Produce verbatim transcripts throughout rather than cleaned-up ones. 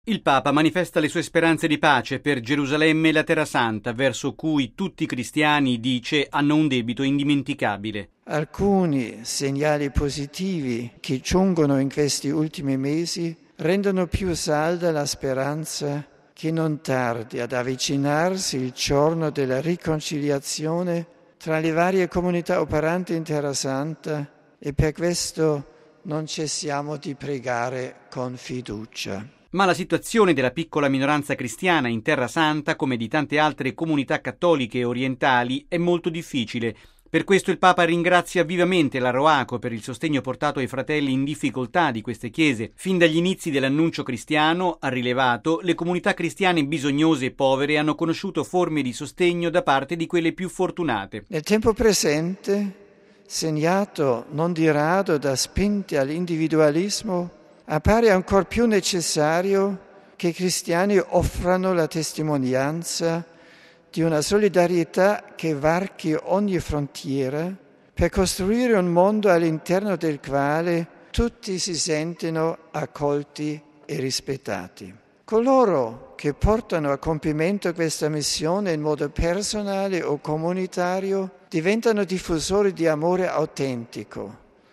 Il Papa manifesta le sue speranze di pace per Gerusalemme e la Terra Santa, verso cui tutti i cristiani, dice, hanno un debito indimenticabile. Alcuni segnali positivi che giungono in questi ultimi mesi rendono più salda la speranza che non tardi ad avvicinarsi il giorno della riconciliazione tra le varie comunità operanti in Terra Santa, e per questo non cessiamo di pregare con fiducia. Ma la situazione della piccola minoranza cristiana in Terra Santa, come di tante altre comunità cattoliche orientali, è molto difficile. Per questo il Papa ringrazia vivamente la Roaco per il sostegno portato ai fratelli in difficoltà di queste chiese. Fin dagli inizi dell'annuncio cristiano, ha rilevato, le comunità cristiane bisognose e povere hanno conosciuto forme di sostegno da parte di quelle più fortunate. Nel tempo presente, segnato non di rado da spinte all'individualismo, appare ancor più necessario che i cristiani offrano la testimonianza di una solidarietà che varchi ogni frontiera per costruire un mondo all'interno del quale tutti si sentono accolti e rispettati. Coloro che portano a compimento questa missione in modo personale o comunitario diventano diffusori di amore autentico,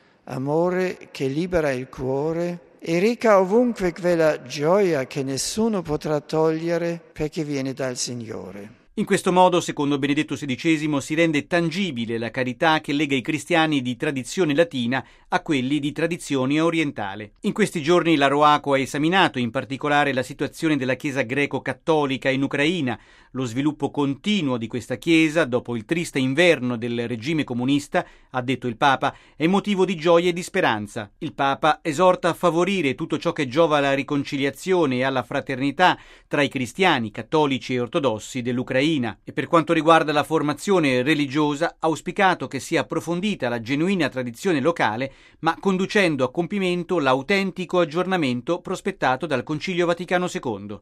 amore che libera il cuore e reca ovunque quella gioia che nessuno potrà togliere perché viene dal Signore. In questo modo, secondo Benedetto sedicesimo, si rende tangibile la carità che lega i cristiani di tradizione latina a quelli di tradizione orientale. In questi giorni la Roaco ha esaminato in particolare la situazione della Chiesa greco-cattolica in Ucraina. Lo sviluppo continuo di questa Chiesa, dopo il triste inverno del regime comunista, ha detto il Papa, è motivo di gioia e di speranza. Il Papa esorta a favorire tutto ciò che giova alla riconciliazione e alla fraternità tra i cristiani, cattolici e ortodossi dell'Ucraina. E per quanto riguarda la formazione religiosa, ha auspicato che sia approfondita la genuina tradizione locale, ma conducendo a compimento l'autentico aggiornamento prospettato dal Concilio Vaticano secondo.